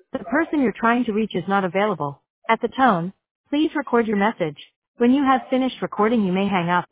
The person you're trying to reach is not available. At the tone, please record your message. When you have finished recording, you may hang up.